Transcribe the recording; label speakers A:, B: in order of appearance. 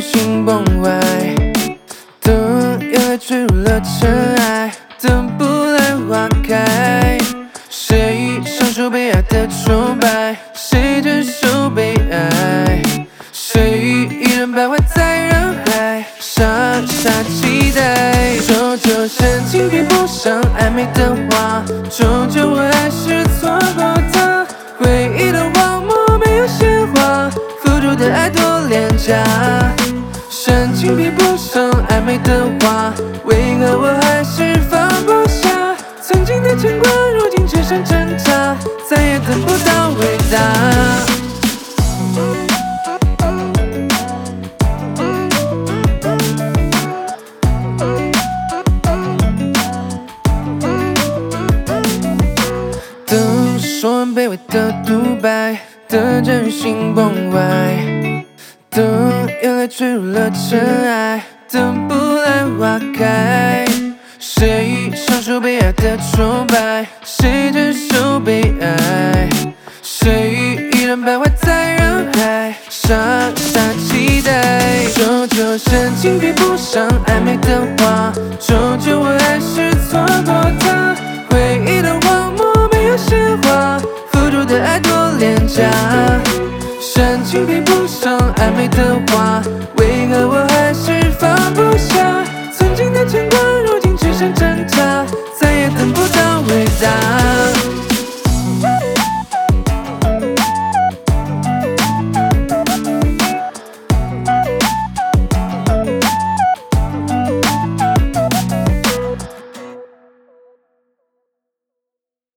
A: 心崩坏，等眼泪坠入了尘埃，等不来花开。谁享受被爱的挫败？谁承受被爱？谁依然徘徊在人海，傻傻期待？终究深情比不上暧昧的话，终究我还是错过他。回忆的荒漠没有鲜花，付出的爱多廉价。深情比不上暧昧的话，为何我还是放不下？曾经的牵挂，如今只剩挣扎，再也等不到回答。等说完卑微的独白，等真心崩坏，等眼泪坠入了尘埃，等不来花开。谁享受被爱的挫败？谁承受被爱？谁依然徘徊在人海，傻傻期待？终究深情比不上暧昧的话，终究我还是错过他。回忆的荒漠没有鲜花，付出的爱多廉价。深情比不上暧昧的话，